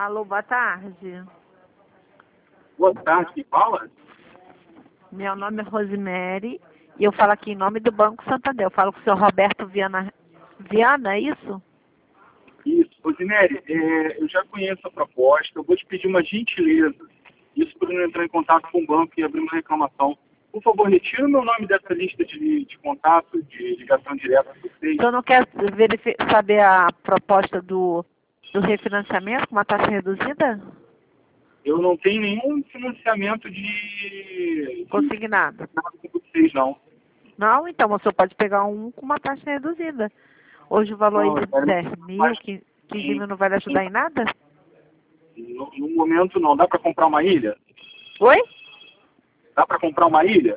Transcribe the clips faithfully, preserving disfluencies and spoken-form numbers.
Alô, boa tarde. Boa tarde, quem fala? Meu nome é Rosemary e eu falo aqui em nome do Banco Santander. Eu falo com o senhor Roberto Viana, Viana, é isso? Isso. Rosemary, é, eu já conheço a proposta, eu vou te pedir uma gentileza. Isso por não entrar em contato com o banco e abrir uma reclamação. Por favor, retira o meu nome dessa lista de, de contato, de ligação direta com O vocês. senhor não quer verifi- saber a proposta do, do refinanciamento com uma taxa reduzida? Eu não tenho nenhum financiamento de, de Consignado. nada com vocês, não. Não, então o senhor pode pegar um com uma taxa reduzida. Hoje o valor Não, aí eu de quero dez mil, mais- quinze mil não vai lhe ajudar em nada? No, no momento não. Dá para comprar uma ilha? Oi? Dá para comprar uma ilha?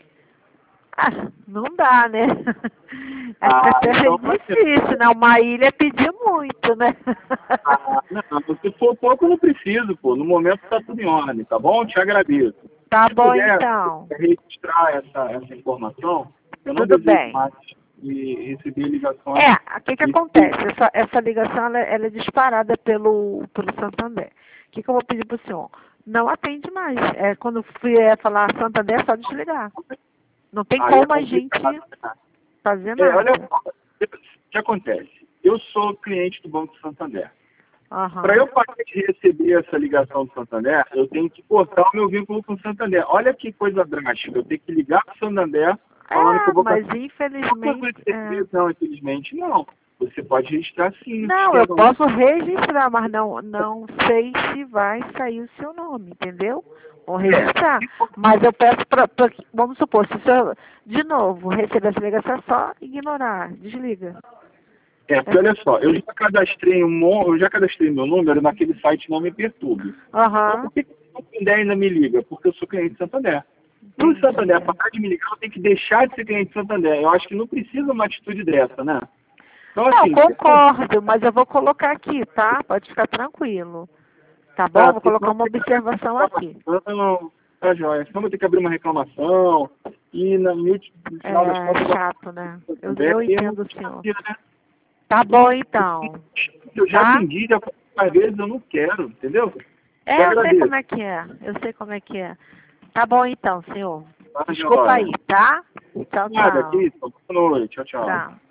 Ah, não dá, né? É Ah, até então vai ser. difícil, né? Uma ilha é pedir muito, né? Ah, não, se for pouco, eu não preciso, pô. No momento tá tudo em ordem, tá bom? Te agradeço. Tá Se bom, puder então. registrar essa, essa informação, eu não Tudo desejo bem. mais de receber ligações. É, o que que de- acontece? Essa, essa ligação, ela, ela é disparada pelo, pelo Santander. O que que eu vou pedir pro senhor? Não atende mais. É, quando fui é, falar Santander, é só desligar. Não tem Aí é como a gente complicado, né? fazer É, olha nada. só, o que acontece? Eu sou cliente do Banco Santander. Aham. Para eu parar de receber essa ligação do Santander, eu tenho que cortar o meu vínculo com o Santander. Olha que coisa drástica. Eu tenho que ligar para o Santander falando que É, eu vou mas passar. infelizmente... é. Não, infelizmente não. Você pode registrar sim no Não, eu sistema. posso registrar, mas não, não sei se vai sair o seu nome, entendeu? Vou registrar. Mas eu peço para, vamos supor, se o senhor, de novo, receber essa ligação, é só ignorar, desliga. É, porque olha só, eu já cadastrei um mon- eu já cadastrei meu número naquele site Não Me Perturbe. Aham. Por que que o Santander ainda me liga? Porque eu sou cliente de Santander. Se o Santander parar de me ligar, eu tenho que deixar de ser cliente de Santander. Eu acho que não precisa uma atitude dessa, né? Então, Não, assim, concordo, mas eu vou colocar aqui, tá? Pode ficar tranquilo. Tá bom? tá, Vou senão colocar uma tem que observação aqui. reclamação, tá joia. Senão vou ter que abrir uma reclamação e na, no final das É contas chato, né? Eu, Santander, eu e eu entendo não o senhor. quero, né? Tá bom, então. Eu já Tá? atendi, já várias vezes, eu não quero, entendeu? Te É, eu sei agradeço. como é que é. Eu sei como é que é. Tá bom então, senhor. Tá, Desculpa joia. aí, tá? Tchau, Nada, tchau. aqui, boa noite, tchau, tchau. Tchau.